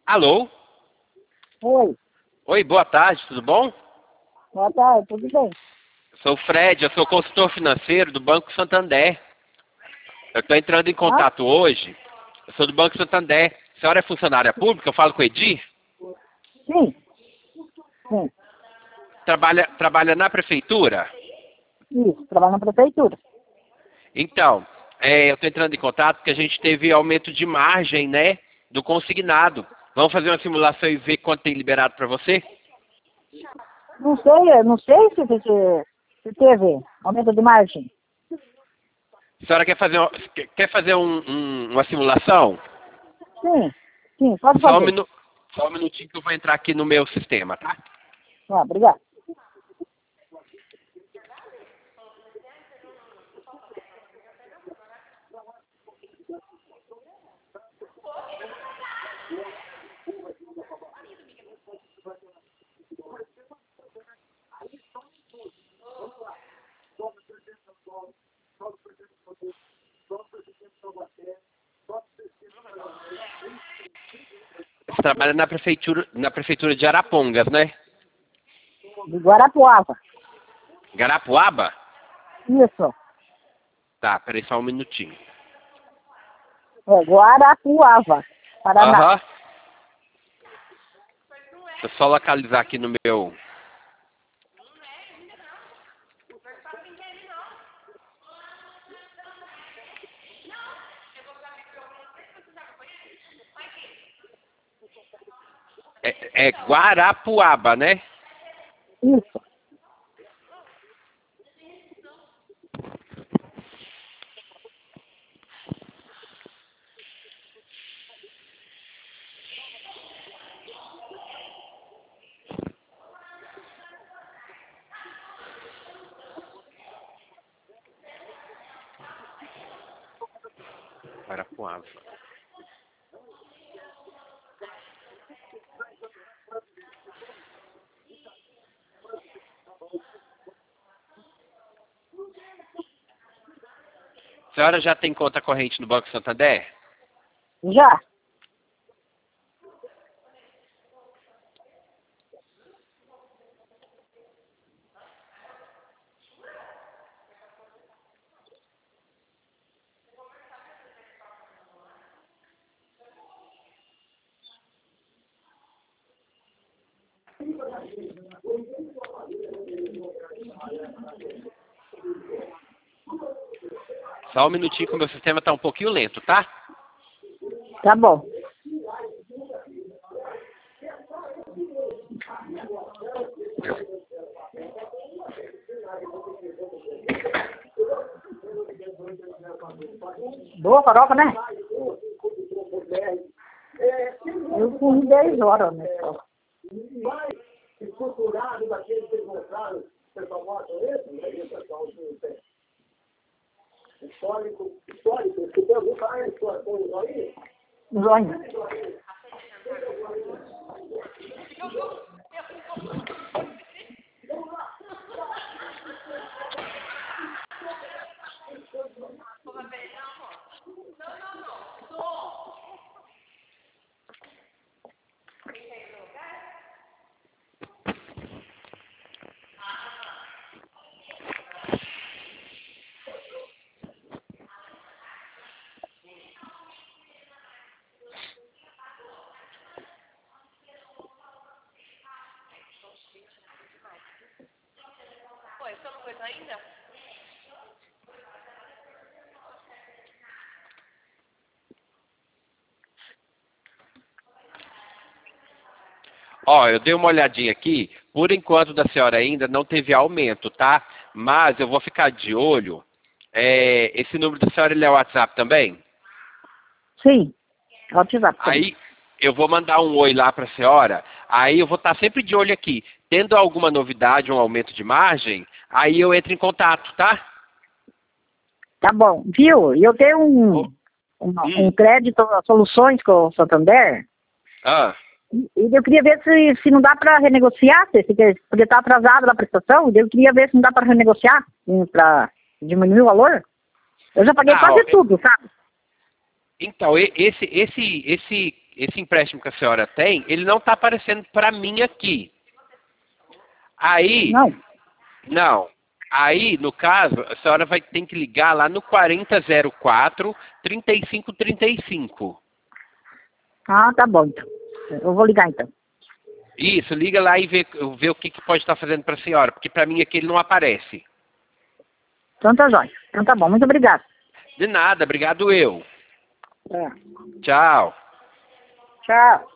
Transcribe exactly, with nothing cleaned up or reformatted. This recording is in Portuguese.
Alô? Oi, Oi, boa tarde, tudo bom? boa tarde, tudo bem? Eu sou o Fred, eu sou consultor financeiro do Banco Santander. Eu estou entrando em Ah, contato hoje. Eu sou do Banco Santander. A senhora é funcionária pública? Eu falo com o Edir? sim, sim, Trabalha, trabalha na prefeitura? isso, trabalho na prefeitura. Então, é, eu estou entrando em contato porque a gente teve aumento de margem, né, do consignado. Vamos fazer uma simulação e ver quanto tem liberado para você? Não sei, eu não sei se, se, se teve aumento de margem. A senhora quer fazer, uma- quer fazer um- um- uma simulação? Sim, sim, pode Só um, fazer. minu, só um minutinho que eu vou entrar aqui no meu sistema, tá? Ah, obrigado. Você trabalha na prefeitura, na prefeitura de Arapongas, né? De Guarapuava. Garapuaba? Isso, Tá, peraí só um minutinho. é Guarapuava, Paraná. Aham. Deixa eu só localizar aqui no meu... É, é Guarapuaba, né? Isso. Guarapuava. A senhora já tem conta corrente no Banco Santander? Já. Só um minutinho que o meu sistema tá um pouquinho lento, tá? Tá bom. Boa farofa, né? Eu corri dez horas na escola. Zonha. Ó, eu dei uma olhadinha aqui. Por enquanto da senhora ainda não teve aumento, tá? Mas eu vou ficar de olho. É, esse número da senhora ele é o WhatsApp também? Sim, WhatsApp também. Aí eu vou mandar um oi lá para a senhora. Aí eu vou estar sempre de olho aqui. Tendo alguma novidade, um aumento de margem, aí eu entro em contato, tá? Tá bom. Viu? E eu tenho um, Oh, uma- hum, um crédito, soluções com o Santander. ah, E eu queria ver se, se não dá para renegociar, se, se porque está atrasado a prestação, e eu queria ver se não dá para renegociar, para diminuir o valor. Eu já paguei ah, ó, quase tudo, sabe? então, e- esse, esse, esse, esse empréstimo que a senhora tem, ele não está aparecendo para mim aqui. Aí... Não. Não. Aí, no caso, a senhora vai ter que ligar lá no quarenta zero quatro, trinta e cinco trinta e cinco. Ah, tá bom, então. Eu vou ligar, então. Isso, liga lá e vê, vê o que, que pode estar fazendo para a senhora, porque para mim aqui ele não aparece. Então tá jóia. Então tá bom, muito obrigado. De nada, obrigado eu. É. Tchau. Tchau.